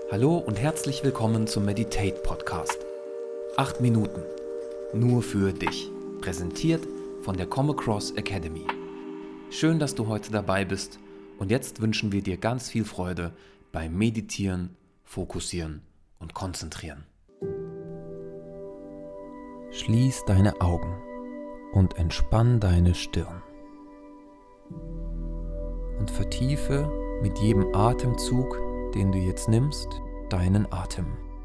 Hallo und herzlich willkommen zum Meditate Podcast. 8 Minuten, nur für dich. Präsentiert von der Come Across Academy. Schön, dass du heute dabei bist und jetzt wünschen wir dir ganz viel Freude beim Meditieren, Fokussieren und Konzentrieren. Schließ deine Augen und entspann deine Stirn. Und vertiefe mit jedem Atemzug, den du jetzt nimmst, deinen Atem.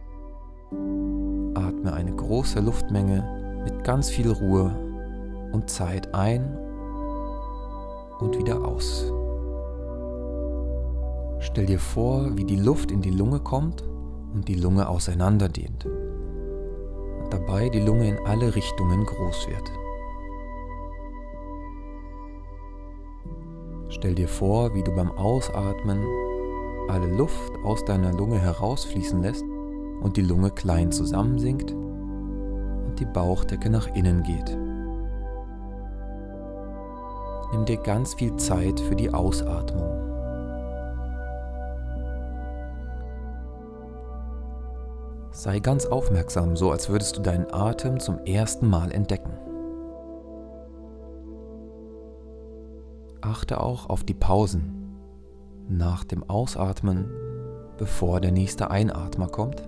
Atme eine große Luftmenge mit ganz viel Ruhe und Zeit ein und wieder aus. Stell dir vor, wie die Luft in die Lunge kommt und die Lunge auseinanderdehnt und dabei die Lunge in alle Richtungen groß wird. Stell dir vor, wie du beim Ausatmen alle Luft aus deiner Lunge herausfließen lässt und die Lunge klein zusammensinkt und die Bauchdecke nach innen geht. Nimm dir ganz viel Zeit für die Ausatmung. Sei ganz aufmerksam, so als würdest du deinen Atem zum ersten Mal entdecken. Achte auch auf die Pausen nach dem Ausatmen, bevor der nächste Einatmer kommt.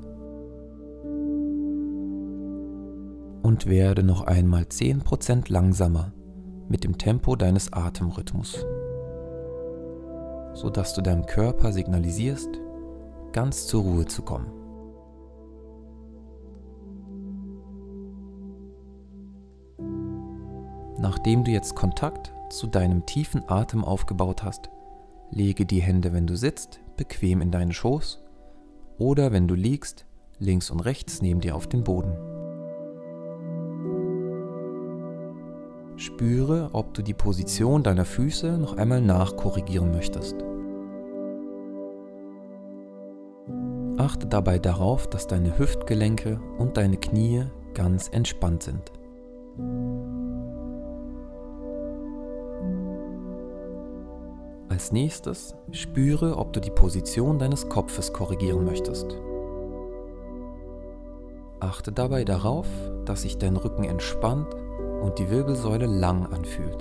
Und werde noch einmal 10% langsamer mit dem Tempo deines Atemrhythmus, sodass du deinem Körper signalisierst, ganz zur Ruhe zu kommen. Nachdem du jetzt Kontakt zu deinem tiefen Atem aufgebaut hast, lege die Hände, wenn du sitzt, bequem in deinen Schoß oder wenn du liegst, links und rechts neben dir auf den Boden. Spüre, ob du die Position deiner Füße noch einmal nachkorrigieren möchtest. Achte dabei darauf, dass deine Hüftgelenke und deine Knie ganz entspannt sind. Als nächstes spüre, ob du die Position deines Kopfes korrigieren möchtest. Achte dabei darauf, dass sich dein Rücken entspannt und die Wirbelsäule lang anfühlt.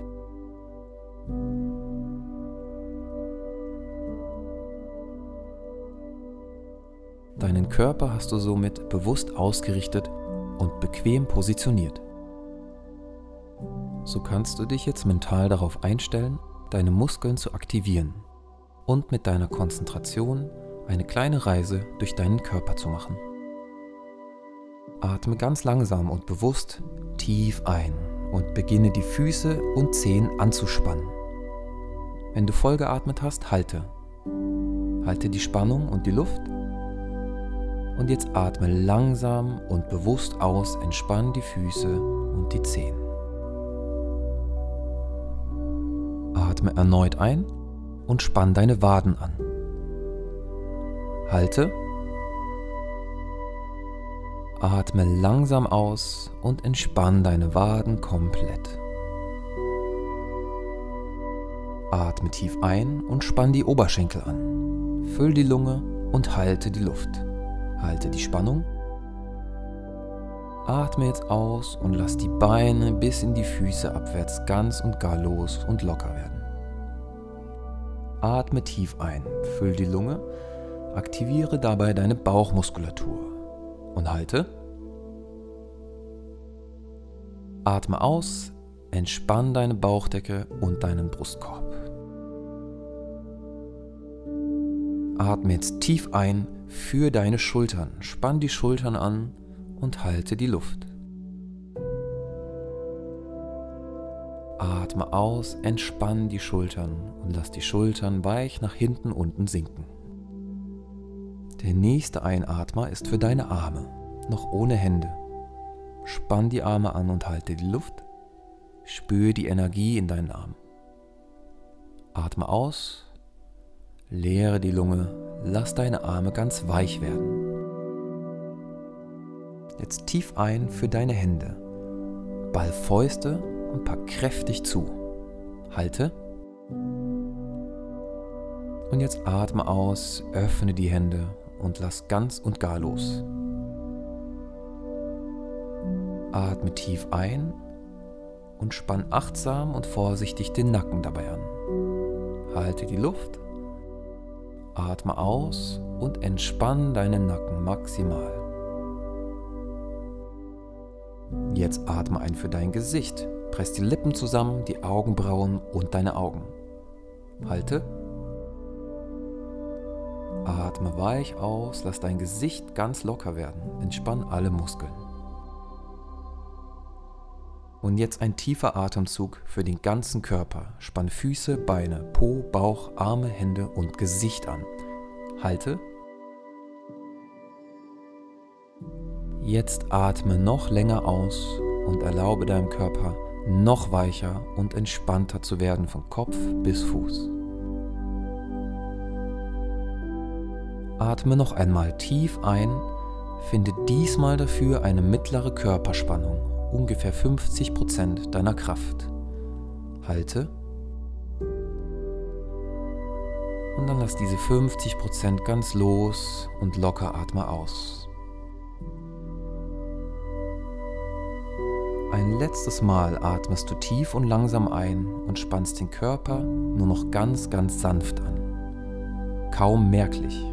Deinen Körper hast du somit bewusst ausgerichtet und bequem positioniert. So kannst du dich jetzt mental darauf einstellen, deine Muskeln zu aktivieren und mit deiner Konzentration eine kleine Reise durch deinen Körper zu machen. Atme ganz langsam und bewusst tief ein und beginne die Füße und Zehen anzuspannen. Wenn du voll geatmet hast, halte. Halte die Spannung und die Luft. Und jetzt atme langsam und bewusst aus, entspann die Füße und die Zehen. Atme erneut ein und spann deine Waden an. Halte. Atme langsam aus und entspann deine Waden komplett. Atme tief ein und spann die Oberschenkel an. Füll die Lunge und halte die Luft. Halte die Spannung. Atme jetzt aus und lass die Beine bis in die Füße abwärts ganz und gar los und locker werden. Atme tief ein, füll die Lunge, aktiviere dabei deine Bauchmuskulatur und halte. Atme aus, entspann deine Bauchdecke und deinen Brustkorb. Atme jetzt tief ein für deine Schultern, spann die Schultern an und halte die Luft. Atme aus, entspann die Schultern und lass die Schultern weich nach hinten unten sinken. Der nächste Einatmer ist für deine Arme, noch ohne Hände. Spann die Arme an und halte die Luft. Spüre die Energie in deinen Armen. Atme aus, leere die Lunge, lass deine Arme ganz weich werden. Jetzt tief ein für deine Hände. Ball Fäuste und pack kräftig zu. Halte. Und jetzt atme aus, öffne die Hände und lass ganz und gar los. Atme tief ein und spann achtsam und vorsichtig den Nacken dabei an. Halte die Luft, atme aus und entspann deinen Nacken maximal. Jetzt atme ein für dein Gesicht. Press die Lippen zusammen, die Augenbrauen und deine Augen. Halte. Atme weich aus, lass dein Gesicht ganz locker werden. Entspann alle Muskeln. Und jetzt ein tiefer Atemzug für den ganzen Körper. Spann Füße, Beine, Po, Bauch, Arme, Hände und Gesicht an. Halte. Jetzt atme noch länger aus und erlaube deinem Körper noch weicher und entspannter zu werden von Kopf bis Fuß. Atme noch einmal tief ein, finde diesmal dafür eine mittlere Körperspannung, ungefähr 50% deiner Kraft. Halte. Und dann lass diese 50% ganz los und locker atme aus. Ein letztes Mal atmest du tief und langsam ein und spannst den Körper nur noch ganz, ganz sanft an. Kaum merklich.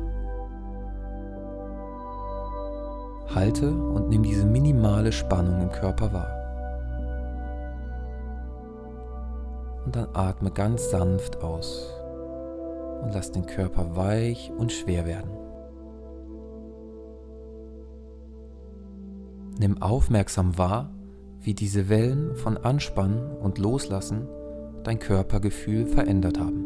Halte und nimm diese minimale Spannung im Körper wahr. Und dann atme ganz sanft aus und lass den Körper weich und schwer werden. Nimm aufmerksam wahr, wie diese Wellen von Anspannen und Loslassen dein Körpergefühl verändert haben.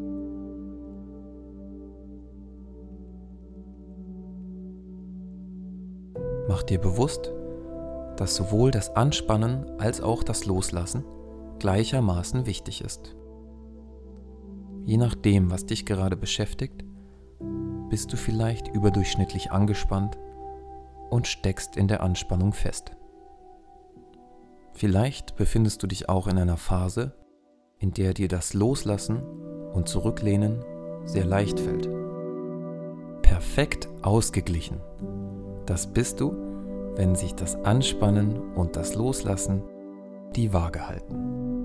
Mach dir bewusst, dass sowohl das Anspannen als auch das Loslassen gleichermaßen wichtig ist. Je nachdem, was dich gerade beschäftigt, bist du vielleicht überdurchschnittlich angespannt und steckst in der Anspannung fest. Vielleicht befindest du dich auch in einer Phase, in der dir das Loslassen und Zurücklehnen sehr leicht fällt. Perfekt ausgeglichen. Das bist du, wenn sich das Anspannen und das Loslassen die Waage halten.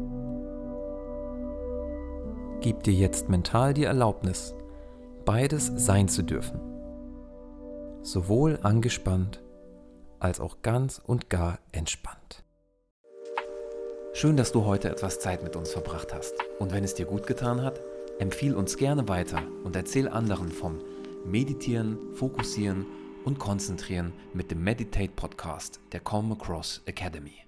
Gib dir jetzt mental die Erlaubnis, beides sein zu dürfen. Sowohl angespannt als auch ganz und gar entspannt. Schön, dass du heute etwas Zeit mit uns verbracht hast. Und wenn es dir gut getan hat, empfiehl uns gerne weiter und erzähl anderen vom Meditieren, Fokussieren und Konzentrieren mit dem Meditate Podcast der Calm Across Academy.